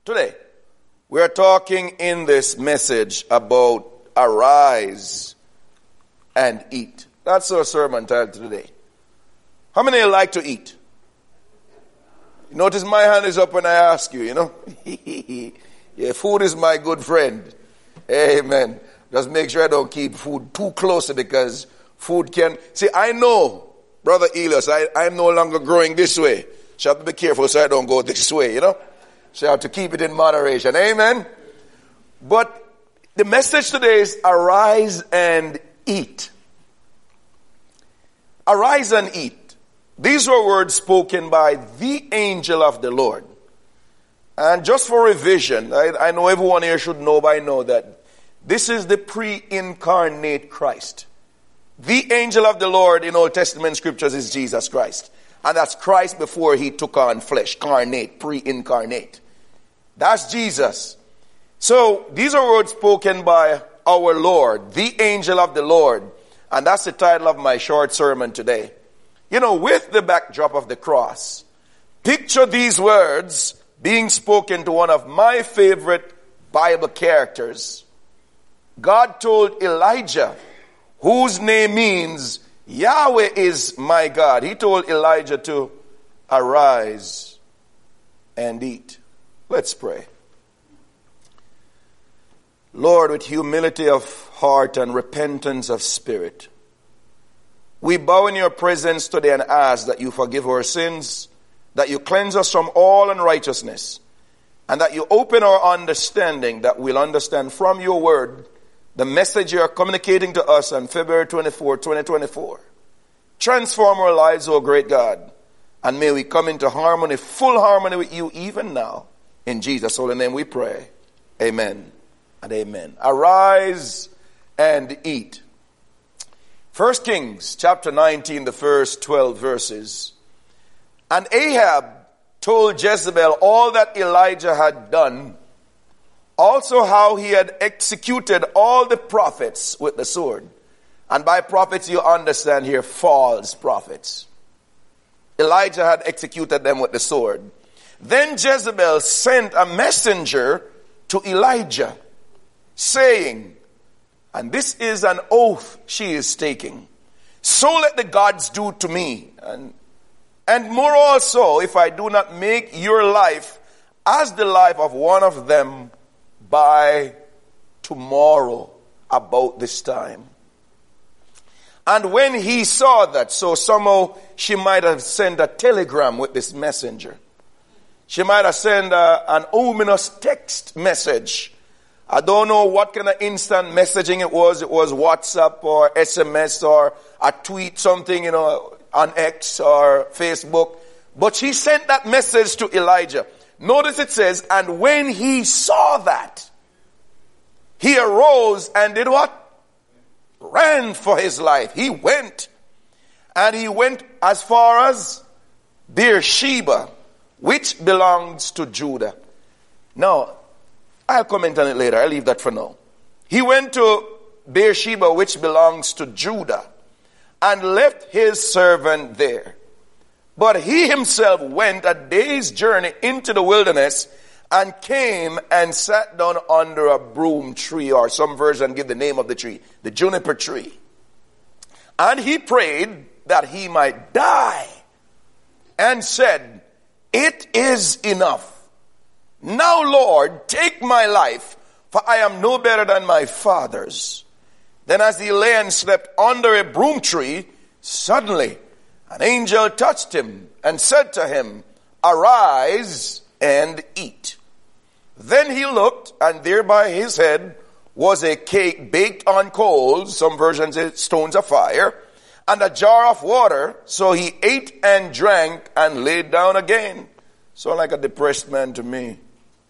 Today, we are talking in this message about arise and eat. That's our sermon title today. How many of you like to eat? Notice my hand is up when I ask you, Yeah, food is my good friend. Amen. Just make sure I don't keep food too close because food can... See, I know, Brother Elias, I'm no longer growing this way. So I have to be careful so I don't go this way, So I have to keep it in moderation. Amen. But the message today is arise and eat. Arise and eat. These were words spoken by the angel of the Lord. And just for revision, I know everyone here should know by now that this is the pre-incarnate Christ. The angel of the Lord in Old Testament scriptures is Jesus Christ. And that's Christ before he took on flesh, carnate, pre-incarnate. That's Jesus. So these are words spoken by our Lord, the angel of the Lord. And that's the title of my short sermon today. With the backdrop of the cross, picture these words being spoken to one of my favorite Bible characters. God told Elijah, whose name means Yahweh is my God. He told Elijah to arise and eat. Let's pray. Lord, with humility of heart and repentance of spirit, we bow in your presence today and ask that you forgive our sins, that you cleanse us from all unrighteousness, and that you open our understanding that we'll understand from your word the message you are communicating to us on February 24, 2024. Transform our lives, O great God, and may we come into harmony, full harmony with you even now. In Jesus' holy name we pray. Amen and amen. Arise and eat. 1 Kings chapter 19, the first 12 verses. And Ahab told Jezebel all that Elijah had done, also how he had executed all the prophets with the sword. And by prophets you understand here false prophets. Elijah had executed them with the sword. Then Jezebel sent a messenger to Elijah, saying, and this is an oath she is taking, so let the gods do to me, and more also, if I do not make your life as the life of one of them by tomorrow about this time. And when he saw that, so somehow she might have sent a telegram with this messenger. She might have sent an ominous text message. I don't know what kind of instant messaging it was. It was WhatsApp or SMS or a tweet, something, on X or Facebook. But she sent that message to Elijah. Notice it says, and when he saw that, he arose and did what? Ran for his life. He went. And he went as far as Beersheba, which belongs to Judah. Now, I'll comment on it later. I'll leave that for now. He went to Beersheba, which belongs to Judah, and left his servant there. But he himself went a day's journey into the wilderness and came and sat down under a broom tree, or some version give the name of the tree, the juniper tree. And he prayed that he might die and said, it is enough. Now, Lord, take my life, for I am no better than my fathers. Then as he lay and slept under a broom tree, suddenly an angel touched him and said to him, arise and eat. Then he looked, and there by his head was a cake baked on coals, some versions say stones of fire, and a jar of water. So he ate and drank and laid down again. Sound like a depressed man to me.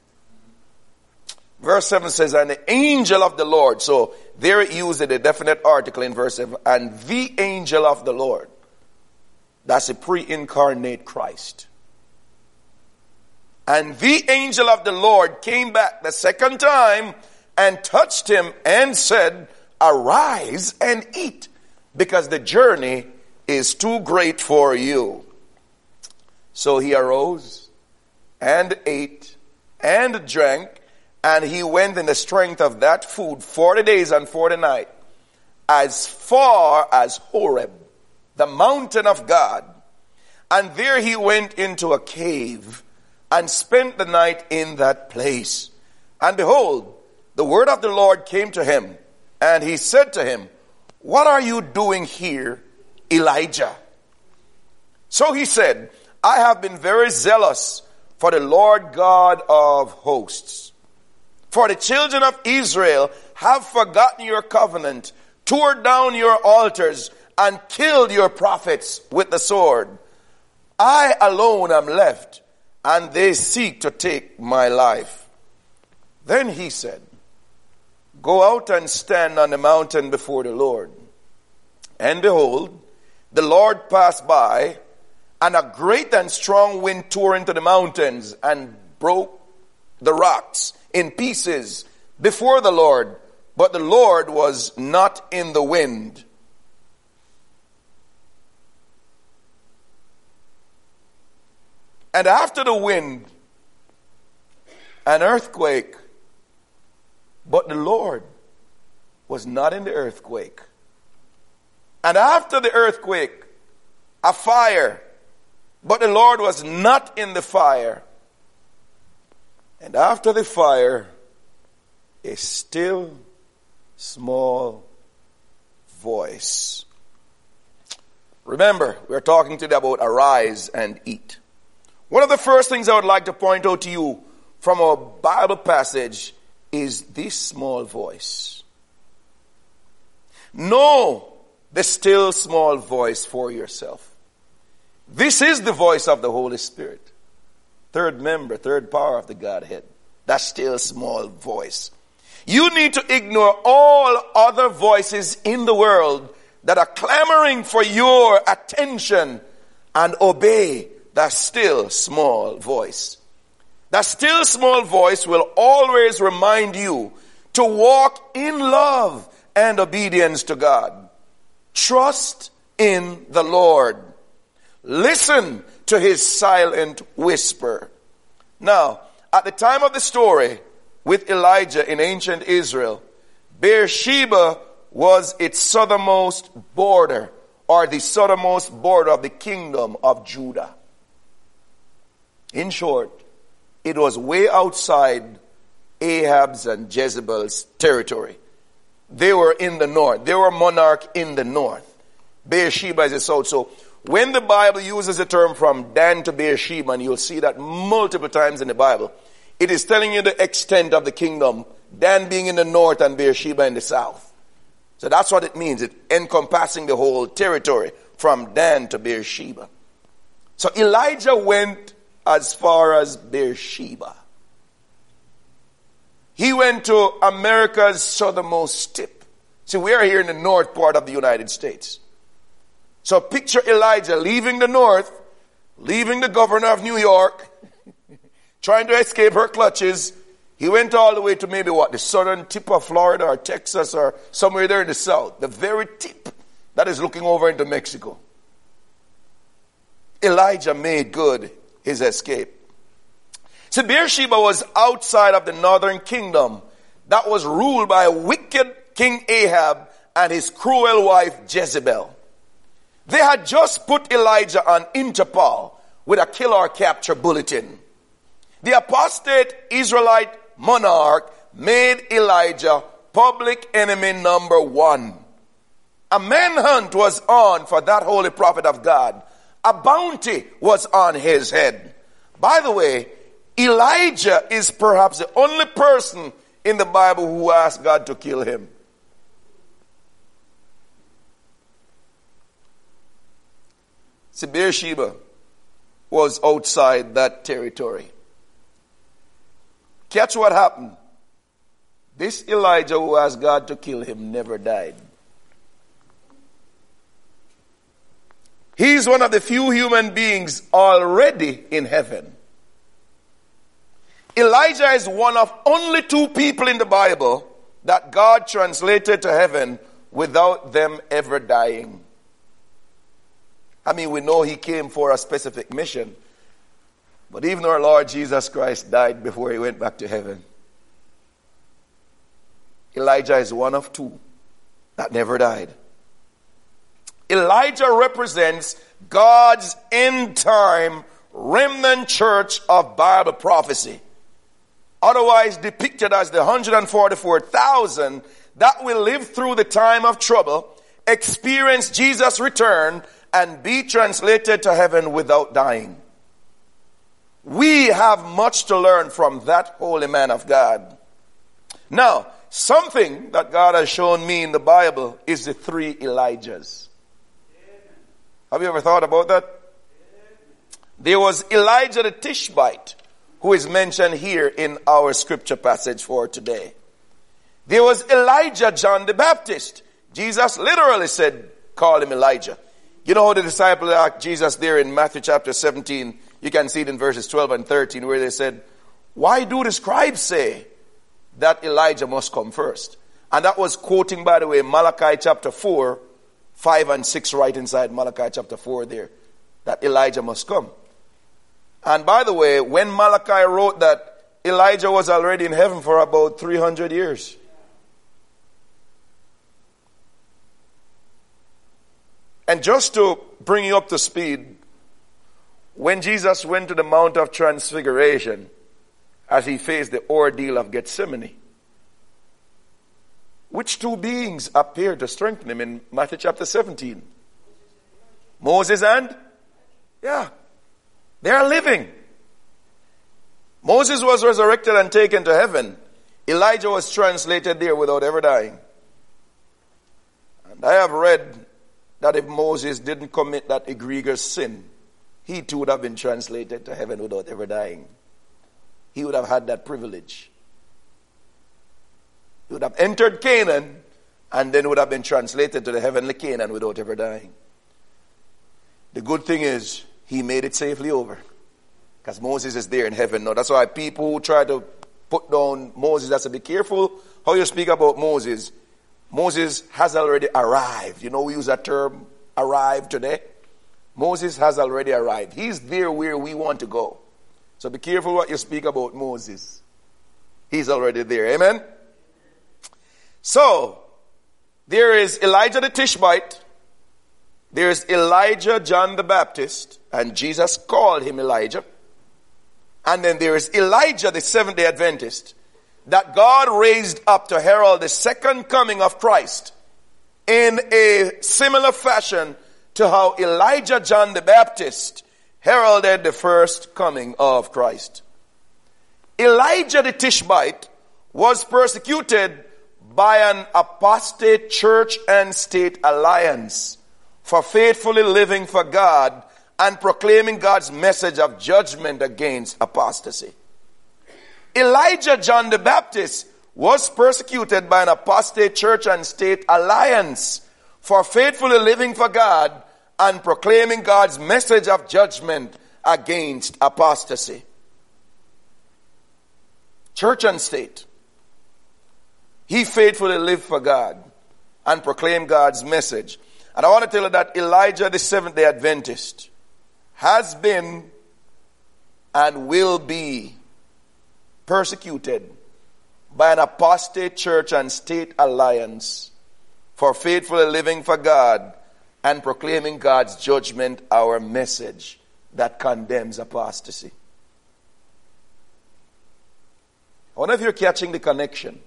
Verse 7 says, and the angel of the Lord. So there it uses a definite article in verse 7. And the angel of the Lord. That's a pre-incarnate Christ. And the angel of the Lord came back the second time and touched him and said, arise and eat, because the journey is too great for you. So he arose and ate and drank, and he went in the strength of that food 40 days and 40 nights, as far as Horeb, the mountain of God. And there he went into a cave and spent the night in that place. And behold, the word of the Lord came to him, and he said to him, "What are you doing here, Elijah?" So he said, "I have been very zealous for the Lord God of hosts. For the children of Israel have forgotten your covenant, tore down your altars, and killed your prophets with the sword. I alone am left, and they seek to take my life." Then he said, "Go out and stand on the mountain before the Lord." And behold, the Lord passed by, and a great and strong wind tore into the mountains and broke the rocks in pieces before the Lord, but the Lord was not in the wind. And after the wind, an earthquake, but the Lord was not in the earthquake. And after the earthquake, a fire, but the Lord was not in the fire. And after the fire, a still small voice. Remember, we're talking today about arise and eat. One of the first things I would like to point out to you from our Bible passage is this small voice. Know the still small voice for yourself. This is the voice of the Holy Spirit. Third member, third power of the Godhead. That still small voice. You need to ignore all other voices in the world that are clamoring for your attention and obey that still small voice. That still small voice will always remind you to walk in love and obedience to God. Trust in the Lord. Listen to his silent whisper. Now, at the time of the story with Elijah in ancient Israel, Beersheba was its southernmost border, or the southernmost border of the kingdom of Judah. In short, it was way outside Ahab's and Jezebel's territory. They were in the north. They were monarch in the north. Beersheba is the south. So when the Bible uses the term from Dan to Beersheba, and you'll see that multiple times in the Bible, it is telling you the extent of the kingdom, Dan being in the north and Beersheba in the south. So that's what it means. It's encompassing the whole territory from Dan to Beersheba. So Elijah went as far as Beersheba. He went to America's southernmost tip. See, we are here in the north part of the United States. So picture Elijah leaving the north, leaving the governor of New York, trying to escape her clutches. He went all the way to maybe the southern tip of Florida or Texas or somewhere there in the south. The very tip that is looking over into Mexico. Elijah made good his escape. See, Beersheba was outside of the northern kingdom that was ruled by a wicked King Ahab and his cruel wife Jezebel. They had just put Elijah on Interpol with a kill or capture bulletin. The apostate Israelite monarch made Elijah public enemy number one. A manhunt was on for that holy prophet of God. A bounty was on his head. By the way, Elijah is perhaps the only person in the Bible who asked God to kill him. See, Beersheba was outside that territory. Catch what happened. This Elijah who asked God to kill him never died. He's one of the few human beings already in heaven. Elijah is one of only two people in the Bible that God translated to heaven without them ever dying. I mean, we know he came for a specific mission. But even our Lord Jesus Christ died before he went back to heaven. Elijah is one of two that never died. Elijah represents God's end-time remnant church of Bible prophecy, otherwise depicted as the 144,000 that will live through the time of trouble, experience Jesus' return, and be translated to heaven without dying. We have much to learn from that holy man of God. Now, something that God has shown me in the Bible is the three Elijahs. Have you ever thought about that? There was Elijah the Tishbite, who is mentioned here in our scripture passage for today. There was Elijah John the Baptist. Jesus literally said, call him Elijah. You know how the disciples asked Jesus there in Matthew chapter 17, you can see it in verses 12 and 13, where they said, why do the scribes say that Elijah must come first? And that was quoting, by the way, Malachi chapter 4, 5 and 6 right inside Malachi chapter 4 there, that Elijah must come. And by the way, when Malachi wrote that, Elijah was already in heaven for about 300 years. And just to bring you up to speed, when Jesus went to the Mount of Transfiguration, as he faced the ordeal of Gethsemane, which two beings appeared to strengthen him in Matthew chapter 17? Moses and? Yeah. They are living. Moses was resurrected and taken to heaven. Elijah was translated there without ever dying. And I have read that if Moses didn't commit that egregious sin, he too would have been translated to heaven without ever dying. He would have had that privilege. He would have entered Canaan and then would have been translated to the heavenly Canaan without ever dying. The good thing is, he made it safely over. Because Moses is there in heaven now. That's why people who try to put down Moses, have to be careful how you speak about Moses. Moses has already arrived. You know, we use that term, arrived today. Moses has already arrived. He's there where we want to go. So be careful what you speak about Moses. He's already there. Amen? So, there is Elijah the Tishbite. There's Elijah John the Baptist. And Jesus called him Elijah. And then there is Elijah the Seventh-day Adventist, that God raised up to herald the second coming of Christ in a similar fashion to how Elijah John the Baptist heralded the first coming of Christ. Elijah the Tishbite was persecuted by an apostate church and state alliance for faithfully living for God and proclaiming God's message of judgment against apostasy. Elijah John the Baptist was persecuted by an apostate church and state alliance for faithfully living for God and proclaiming God's message of judgment against apostasy. Church and state. He faithfully lived for God and proclaimed God's message. And I want to tell you that Elijah, the Seventh-day Adventist, has been and will be persecuted by an apostate church and state alliance for faithfully living for God and proclaiming God's judgment, our message that condemns apostasy. I wonder if you're catching the connection.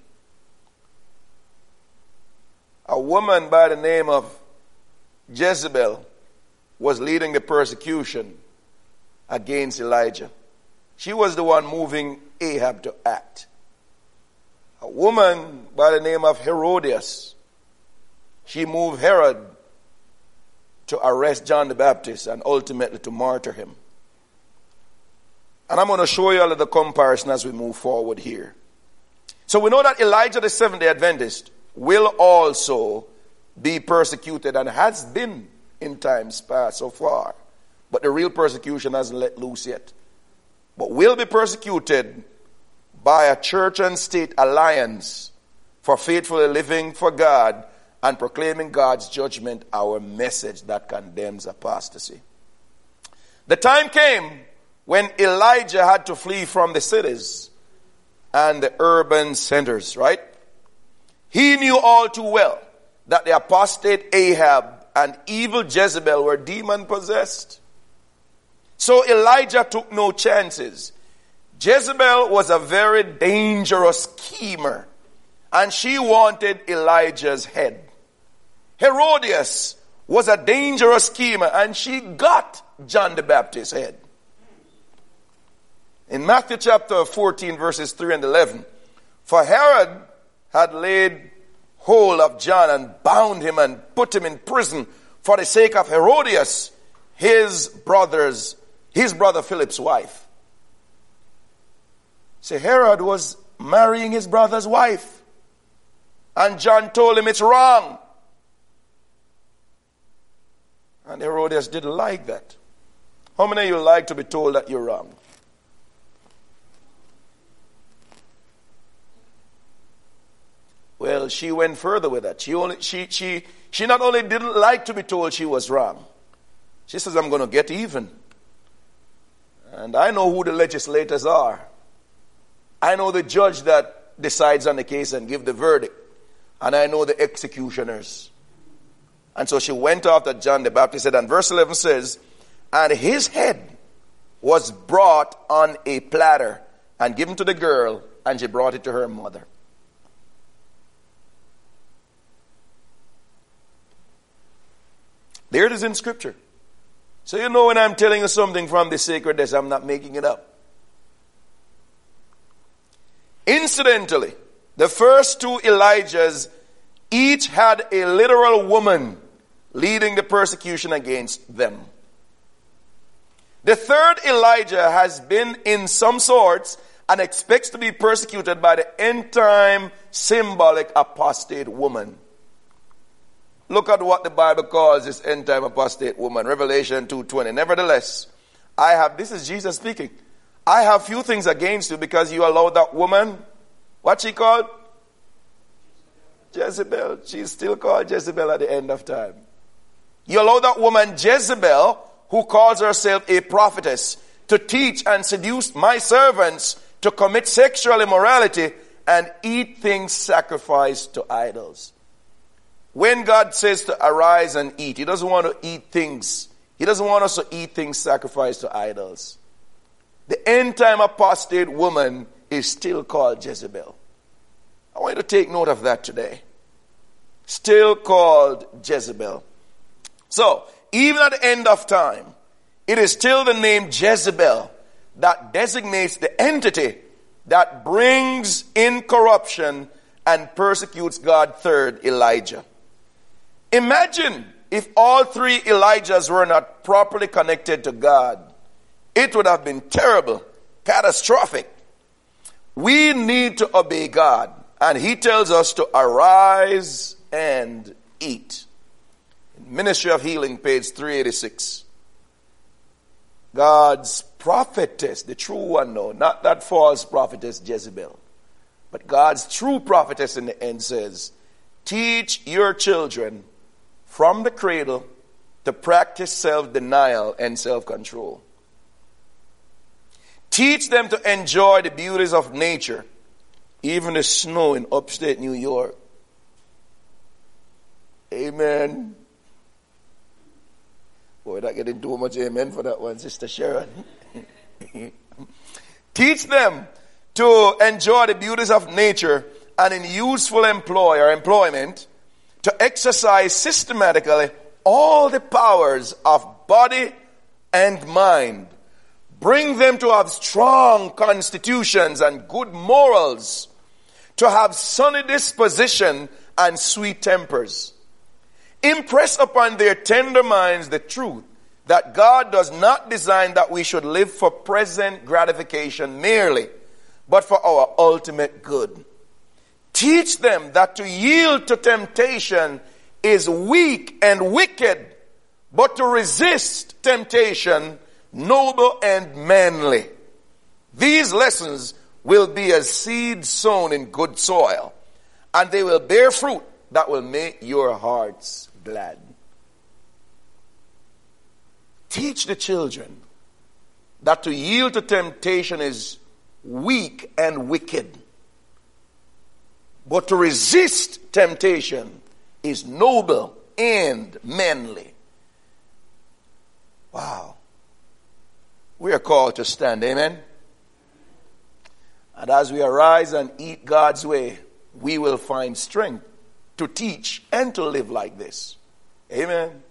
A woman by the name of Jezebel was leading the persecution against Elijah. She was the one moving Ahab to act. A woman by the name of Herodias, she moved Herod to arrest John the Baptist and ultimately to martyr him. And I'm going to show you all of the comparison as we move forward here. So we know that Elijah, the Seventh-day Adventist, will also be persecuted and has been in times past so far. But the real persecution hasn't let loose yet. But will be persecuted by a church and state alliance for faithfully living for God and proclaiming God's judgment, our message that condemns apostasy. The time came when Elijah had to flee from the cities and the urban centers, right? He knew all too well that the apostate Ahab and evil Jezebel were demon possessed. So Elijah took no chances. Jezebel was a very dangerous schemer, and she wanted Elijah's head. Herodias was a dangerous schemer, and she got John the Baptist's head. In Matthew chapter 14, verses 3 and 11, for Herod had laid hold of John and bound him and put him in prison for the sake of Herodias, his brother Philip's wife. So Herod was marrying his brother's wife, and John told him it's wrong. And Herodias didn't like that. How many of you like to be told that you're wrong? Well, she went further with that. She not only didn't like to be told she was wrong, she says, I'm going to get even. And I know who the legislators are. I know the judge that decides on the case and give the verdict. And I know the executioners. And so she went after John the Baptist, and verse 11 says, and his head was brought on a platter and given to the girl, and she brought it to her mother. There it is in Scripture. So you know when I'm telling you something from the sacred desk, I'm not making it up. Incidentally, the first two Elijahs each had a literal woman leading the persecution against them. The third Elijah has been in some sorts and expects to be persecuted by the end-time symbolic apostate woman. Look at what the Bible calls this end-time apostate woman, Revelation 2:20. Nevertheless, this is Jesus speaking, I have few things against you because you allowed that woman, what she called? Jezebel. She's still called Jezebel at the end of time. You allow that woman Jezebel, who calls herself a prophetess, to teach and seduce my servants to commit sexual immorality and eat things sacrificed to idols. When God says to arise and eat, He doesn't want to eat things. He doesn't want us to eat things sacrificed to idols. The end-time apostate woman is still called Jezebel. I want you to take note of that today. Still called Jezebel. So, even at the end of time, it is still the name Jezebel that designates the entity that brings in corruption and persecutes God's third Elijah. Imagine if all three Elijahs were not properly connected to God. It would have been terrible, catastrophic. We need to obey God, and He tells us to arise and eat. In Ministry of Healing, page 386. God's prophetess, the true one, no, not that false prophetess Jezebel, but God's true prophetess in the end says, teach your children from the cradle to practice self-denial and self-control. Teach them to enjoy the beauties of nature, even the snow in upstate New York. Amen. Boy, not getting too much amen for that one, Sister Sharon. Teach them to enjoy the beauties of nature and in useful employment to exercise systematically all the powers of body and mind. Bring them to have strong constitutions and good morals, to have sunny disposition and sweet tempers. Impress upon their tender minds the truth that God does not design that we should live for present gratification merely, but for our ultimate good. Teach them that to yield to temptation is weak and wicked, but to resist temptation, noble and manly. These lessons will be as seed sown in good soil, and they will bear fruit that will make your hearts glad. Teach the children that to yield to temptation is weak and wicked. But to resist temptation is noble and manly. Wow. We are called to stand, amen? And as we arise and eat God's way, we will find strength to teach and to live like this. Amen.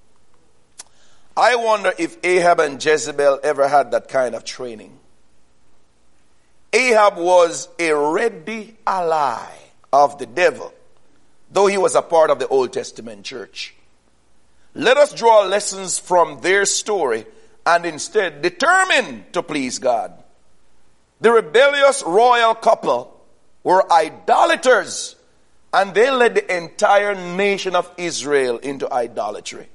I wonder if Ahab and Jezebel ever had that kind of training. Ahab was a ready ally of the devil, though he was a part of the Old Testament church. Let us draw lessons from their story and instead determine to please God. The rebellious royal couple were idolaters, and they led the entire nation of Israel into idolatry.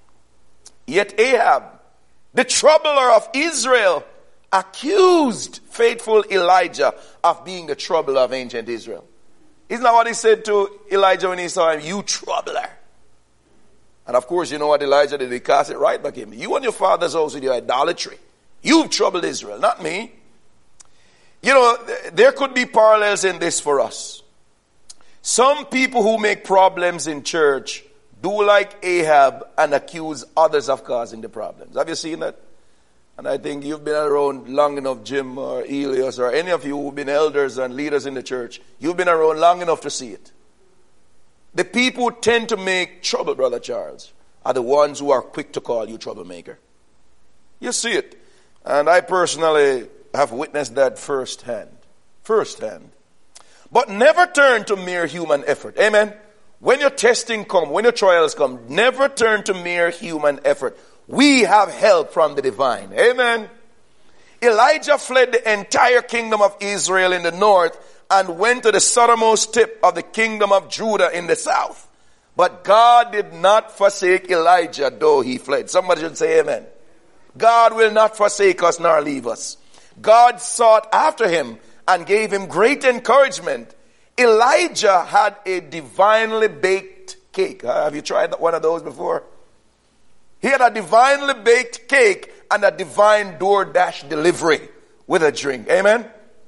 Yet Ahab, the troubler of Israel, accused faithful Elijah of being the troubler of ancient Israel. Isn't that what he said to Elijah when he saw him? You troubler. And of course, you know what Elijah did? He cast it right back at him. You and your father's house with your idolatry. You've troubled Israel, not me. You know, there could be parallels in this for us. Some people who make problems in church do like Ahab and accuse others of causing the problems. Have you seen that? And I think you've been around long enough, Jim or Elias or any of you who've been elders and leaders in the church. You've been around long enough to see it. The people who tend to make trouble, Brother Charles, are the ones who are quick to call you troublemaker. You see it. And I personally have witnessed that firsthand. Firsthand. But never turn to mere human effort. Amen. When your testing come, when your trials come, never turn to mere human effort. We have help from the divine. Amen. Elijah fled the entire kingdom of Israel in the north and went to the southernmost tip of the kingdom of Judah in the south. But God did not forsake Elijah, though he fled. Somebody should say amen. God will not forsake us nor leave us. God sought after him and gave him great encouragement. Elijah had a divinely baked cake. Have you tried one of those before? He had a divinely baked cake and a divine DoorDash delivery with a drink. Amen?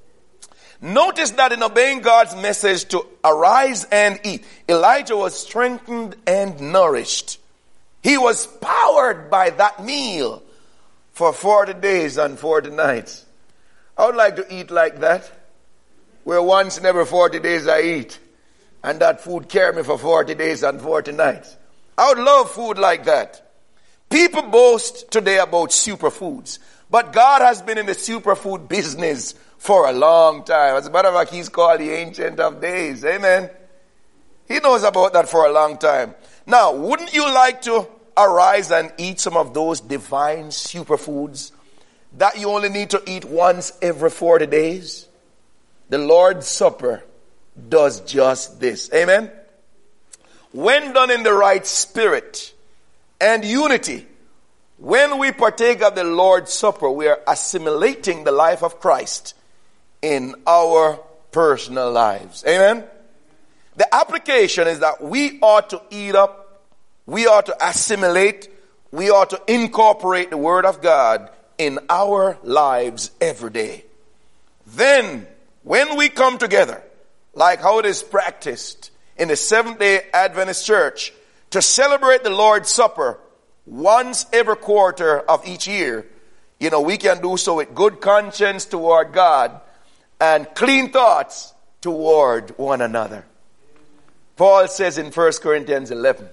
Notice that in obeying God's message to arise and eat, Elijah was strengthened and nourished. He was powered by that meal for 40 days and 40 nights. I would like to eat like that, where once in every 40 days I eat, and that food carry me for 40 days and 40 nights. I would love food like that. People boast today about superfoods, but God has been in the superfood business for a long time. As a matter of fact, he's called the Ancient of Days. Amen. He knows about that for a long time. Now, wouldn't you like to arise and eat some of those divine superfoods that you only need to eat once every 40 days? The Lord's Supper does just this. Amen. When done in the right spirit and unity, when we partake of the Lord's Supper, we are assimilating the life of Christ in our personal lives. Amen. The application is that we ought to eat up, we ought to assimilate, we ought to incorporate the Word of God in our lives every day. Then, when we come together, like how it is practiced in the Seventh-day Adventist Church, to celebrate the Lord's Supper once every quarter of each year, we can do so with good conscience toward God and clean thoughts toward one another. Paul says in 1 Corinthians 11,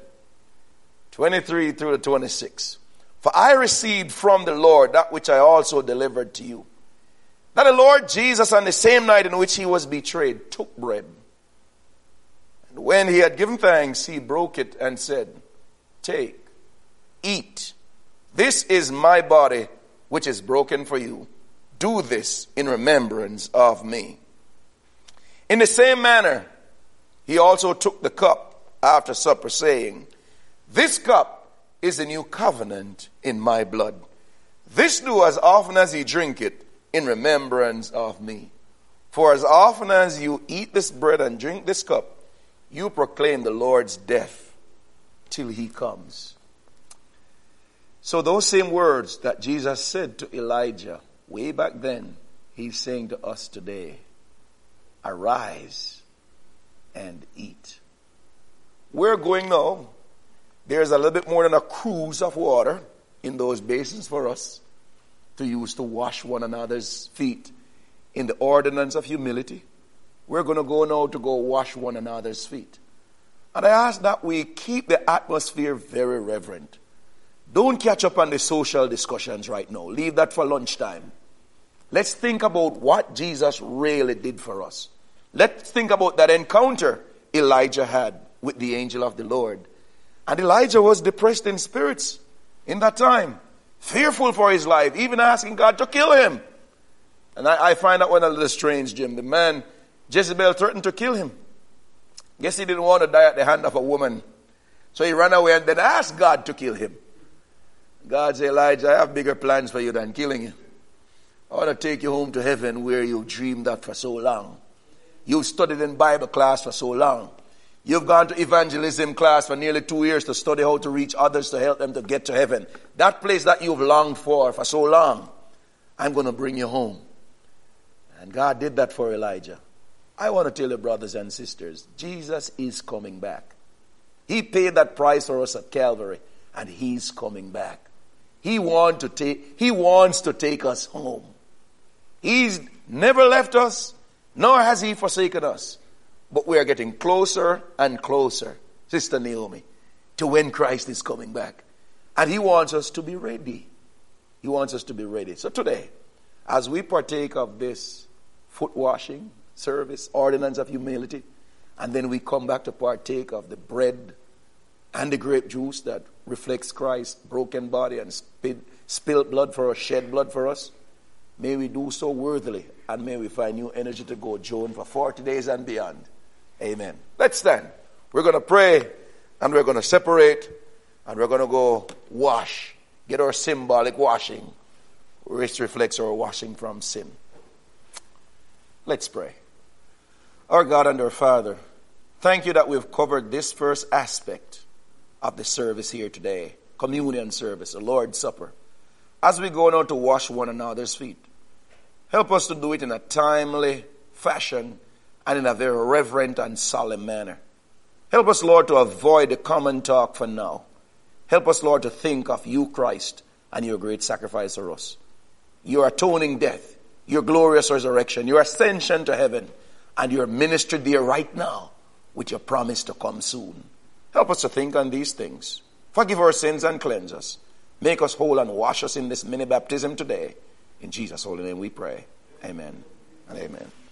23 through to 26, "For I received from the Lord that which I also delivered to you, that the Lord Jesus on the same night in which he was betrayed took bread. And when he had given thanks, he broke it and said, 'Take, eat. This is my body which is broken for you. Do this in remembrance of me.' In the same manner, he also took the cup after supper, saying, 'This cup is the new covenant in my blood. This do as often as you drink it in remembrance of me. For as often as you eat this bread and drink this cup, you proclaim the Lord's death till he comes.'" So those same words that Jesus said to Elijah way back then, he's saying to us today, arise and eat. We're going now. There's a little bit more than a cruise of water in those basins for us to use to wash one another's feet in the ordinance of humility. We're going to go now to go wash one another's feet. And I ask that we keep the atmosphere very reverent. Don't catch up on the social discussions right now. Leave that for lunchtime. Let's think about what Jesus really did for us. Let's think about that encounter Elijah had with the angel of the Lord. And Elijah was depressed in spirits in that time, fearful for his life, even asking God to kill him. And I find that one a little strange, Jim. The man, Jezebel threatened to kill him. Guess he didn't want to die at the hand of a woman. So he ran away and then asked God to kill him. God said, Elijah, I have bigger plans for you than killing you. I want to take you home to heaven where you dreamed that for so long. You've studied in Bible class for so long. You've gone to evangelism class for nearly 2 years to study how to reach others to help them to get to heaven. That place that you've longed for so long, I'm going to bring you home. And God did that for Elijah. I want to tell you, brothers and sisters, Jesus is coming back. He paid that price for us at Calvary, and he's coming back. He wants to take us home. He's never left us, nor has he forsaken us. But we are getting closer and closer, Sister Naomi, to when Christ is coming back. And he wants us to be ready. He wants us to be ready. So today, as we partake of this foot washing service, ordinance of humility, and then we come back to partake of the bread and the grape juice that reflects Christ's broken body and spilled blood for us, shed blood for us, may we do so worthily, and may we find new energy to go Joan for 40 days and beyond. Amen. Let's stand. We're going to pray, and we're going to separate, and we're going to go wash, get our symbolic washing, which reflects our washing from sin. Let's pray. Our God and our Father, thank you that we've covered this first aspect of the service here today, communion service, the Lord's Supper. As we go now to wash one another's feet, help us to do it in a timely fashion and in a very reverent and solemn manner. Help us, Lord, to avoid the common talk for now. Help us, Lord, to think of you, Christ, and your great sacrifice for us. Your atoning death, your glorious resurrection, your ascension to heaven, and your ministry there right now with your promise to come soon. Help us to think on these things. Forgive our sins and cleanse us. Make us whole and wash us in this mini baptism today. In Jesus' holy name we pray. Amen and amen.